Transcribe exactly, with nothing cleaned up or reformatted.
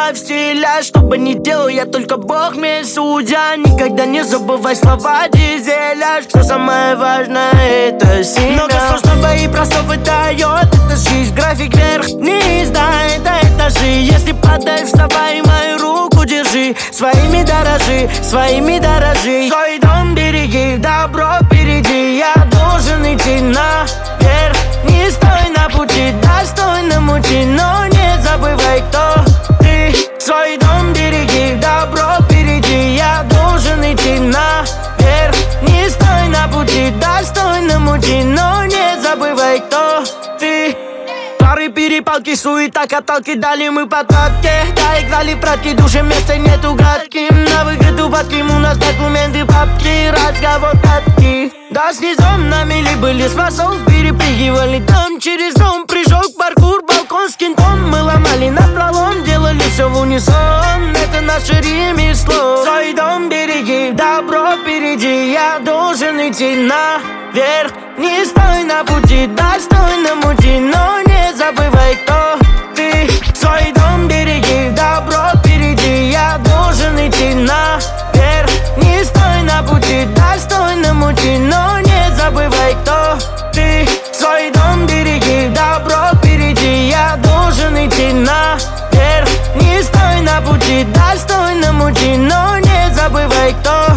в стиле. Что бы ни делал я, только Бог мне судья. Никогда не забывай слова Дизеля, что самое важное это семя. Много сложного и просто выдает эта жизнь. График вверх-вниз, да, это этажи. Если падаешь, вставай, мою руку держи. Своими дорожи, своими дорожи. Свой дом береги, добро впереди. Я должен идти наверх. Не стой на пути, достойном мути, но не забывай, кто ты. Свой дом береги, добро впереди. Я должен идти наверх. Не стой на пути, достойном мути, но не забывай, кто ты. Пары, перепалки, суета, каталки, дали мы по трапке. Да, играли пратки, душе места нету гадким. На выгоду ватким, у нас документы, папки, разговор катки. Да, с низом на мели были, с фасов перепрыгивали. Дом через дом, прыжок, паркур, балкон с кентом. Мы ломали напролом, делали все в унисон. Это наше ремесло. Свой дом береги, добро впереди. Я должен идти наверх. Не стой на пути, достойном мути, но не забывай, кто ты. Свой дом береги, добро впереди. Я должен идти наверх. Не стой на пути, достойном мути, но не забывай, кто ты. Свой дом береги, добро впереди. Я должен идти наверх. Не стой на пути, достойном мути, но не забывай, кто